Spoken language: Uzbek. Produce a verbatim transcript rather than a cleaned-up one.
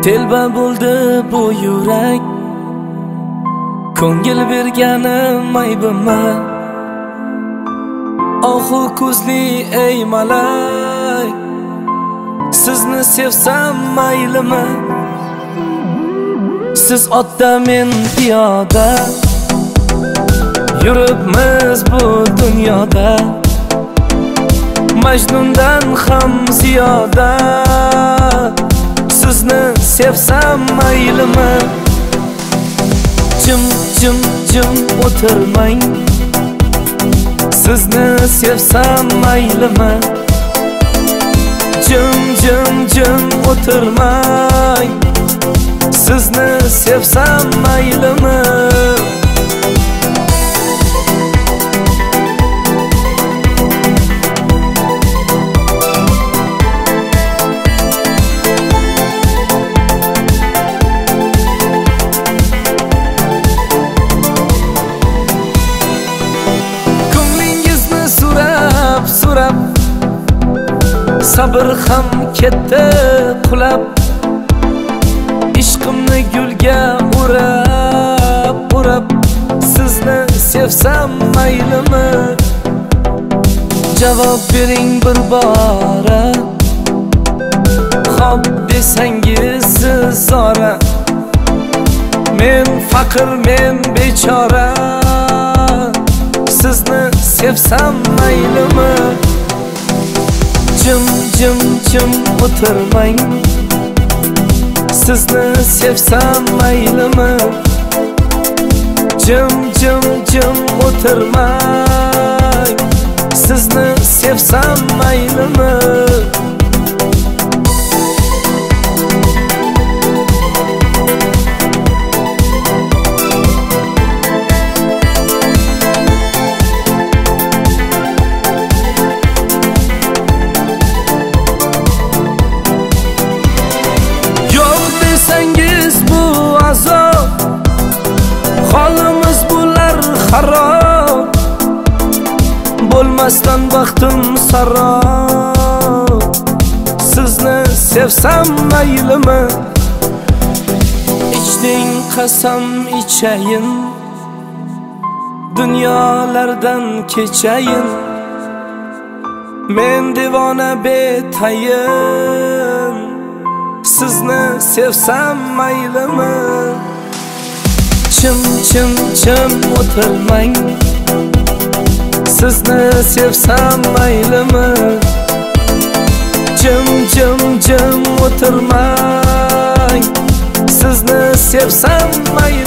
Telba bo'ldi bu yurak, ko'ngil berganim aybimi? Ohu ko'zli ey malak, sizni sevsam maylimi? Siz otda men piyoda, yuribmiz bu dunyoda. Majnundan ham ziyoda, sizni sevsam maylimi? Jim jim jim o'tirmang, sizni sevsam maylimi? Jim jim jim o'tirmang, sizni sevsam maylimi? So'rab sabr ham ketdi qulab, ishqimni gulga o'rab o'rab, sizni sevsam maylimi? Javob bering bir bora, xo'p desangiz siz zora. Men faqir, men bechora, sizni sevsam maylimi? Jim jim jim o'tirmang, sizni sevsam maylimi? Jim jim jim o'tirmang, sizni sevsam maylimi? Holimiz bo'lar xarob, bo'lmasdan baxtim sarob. Sizni sevsam maylimi? Ichding qasam ichayin, dunyolardan kechayin. Men devona betayin, sizni sevsam maylimi? Chim chim chim o'tirmang, sizni sevsam maylimi? Jim jim jim o'tirmang, sizni sevsam maylimi?